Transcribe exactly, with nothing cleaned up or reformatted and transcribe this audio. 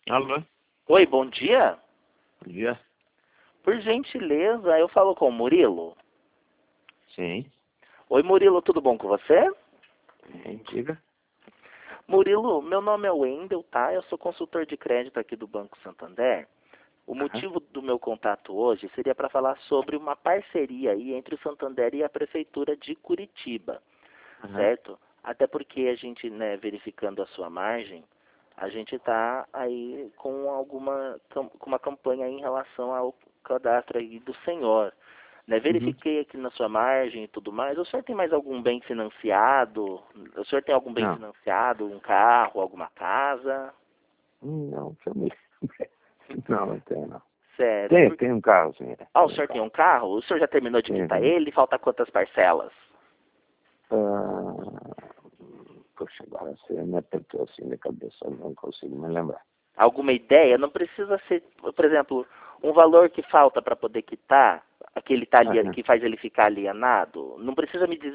Alô? Oi, bom dia. Bom dia. Por gentileza, eu falo com o Murilo. Sim. Oi, Murilo, tudo bom com você? Sim, diga. Murilo, meu nome é Wendel, tá? Eu sou consultor de crédito aqui do Banco Santander. O Aham. motivo do meu contato hoje seria para falar sobre uma parceria aí entre o Santander e a Prefeitura de Curitiba, Aham. certo? Até porque a gente, né, verificando a sua margem, a gente está aí com alguma cam- com uma campanha em relação ao cadastro aí do senhor. Né, Uhum. verifiquei aqui na sua margem e tudo mais. O senhor tem mais algum bem financiado? O senhor tem algum bem Não. financiado? Um carro, alguma casa? Hum, Não, deixa eu me... Não, não tem, não. Sério? Tem, Por... tem um carro, sim. É. Ah, o Tem um senhor tem carro. um carro? O senhor já terminou de Tem, quitar tem. ele? Falta quantas parcelas? Ah, poxa, agora você me apertou assim de cabeça, eu não consigo me lembrar. Alguma ideia? Não precisa ser, por exemplo, um valor que falta para poder quitar, aquele tá ali, Aham. que faz ele ficar alienado. Não precisa me dizer